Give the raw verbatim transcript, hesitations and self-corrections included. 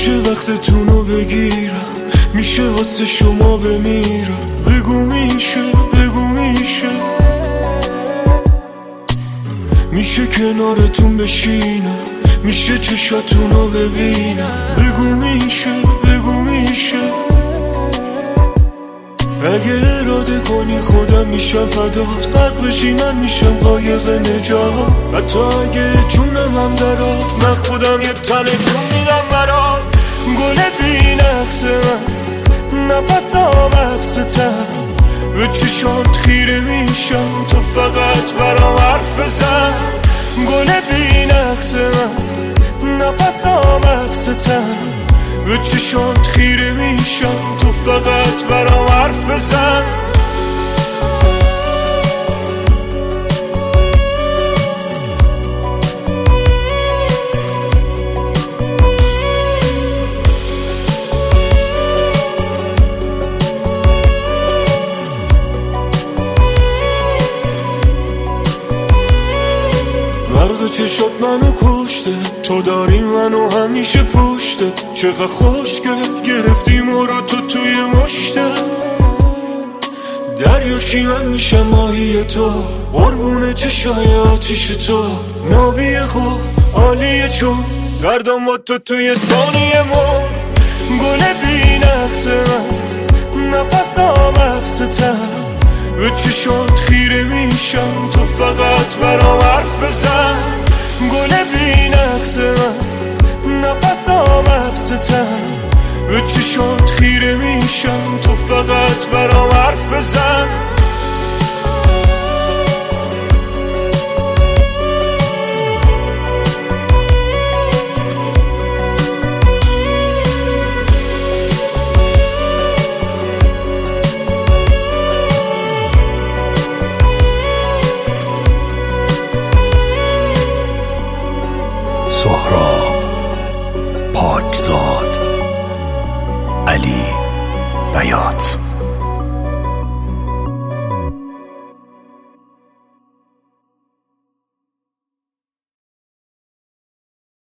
میشه وقتتونو بگیرم، میشه واسه شما بمیرم. بگو میشه، بگو میشه، میشه کنارتون بشینم، میشه چشاتونو ببینم. بگو میشه، بگو میشه، اگه اراده کنی خودم میشم فدات. غرق بشی من میشم قایق نجات. حتی اگه جونم هم درات، من خودم یه تنه جون میدم برات. گل بی نقص من، نفسام عکستم، به چشات خیره میشم تو فقط برام حرف بزن. گل بی نقص من، نفسام عکستم، به چشات خیره میشم تو فقط برام حرف بزن. برق چشات منو کشته، تو داری منو همیشه پشته. چقدر خوشگل گرفتی مرا تو توی مشته. دریاشی من میشم ماهی تو، قربون چشای آتیش تو. ناوی خوب عالیه چون گردم با تو توی ثانیه مر. گل بی نقص من، نفسام عکستم، به چشات خیره میشم تو فقط برام حرف بزن. گل بی نقص من، نفسام عکستم، به چشات خیره میشم تو فقط برام حرف بزن. سهراب پاکزاد، علی بیات.